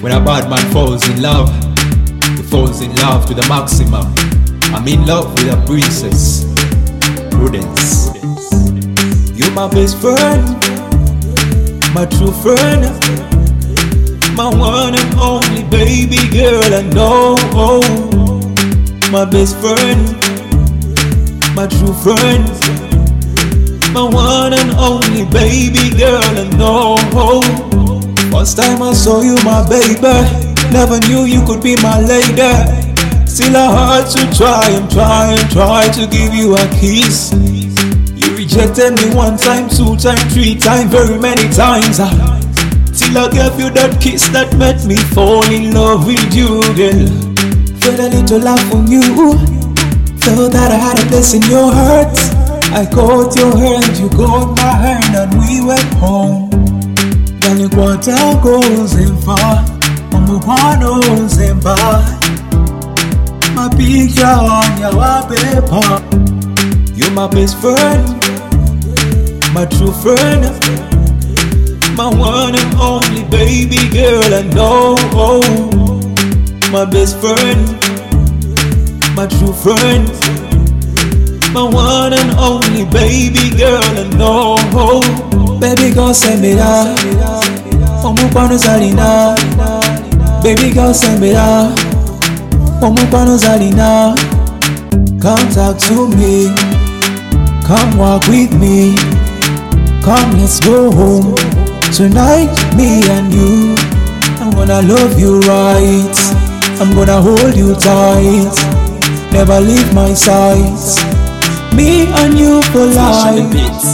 When a bad man falls in love, he falls in love to the maximum. I'm in love with a princess, Prudence. You're my best friend, my true friend, my one and only baby girl. I know, my best friend, my true friend, my one and only baby girl. I know. First time I saw you, my baby, never knew you could be my lady. Still I had to try to give you a kiss. You rejected me one time, two time, three time, very many times. Till I gave you that kiss that made me fall in love with you, girl. Felt a little love from you, felt that I had a place in your heart. I caught your hand, you caught my hand, and we went home. Darling, what goes in far, goes in far. My picture on your paper. You're my best friend, my true friend, my one and only baby girl. I know, my best friend, my true friend, my one and only baby girl. I know. Baby girl, send me that. Omupano Zalina. Baby girl, send me that. Omupano Zalina. Come talk to me. Come walk with me. Come, let's go home. Tonight, me and you. I'm gonna love you right. I'm gonna hold you tight. Never leave my side. Me and you for life.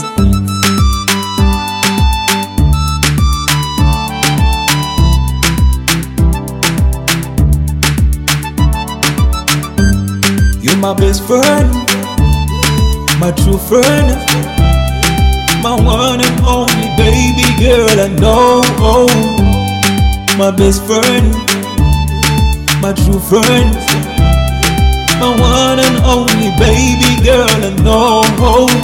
You're my best friend, my true friend, my one and only baby girl. I know, my best friend, my true friend, my one and only baby girl. I know.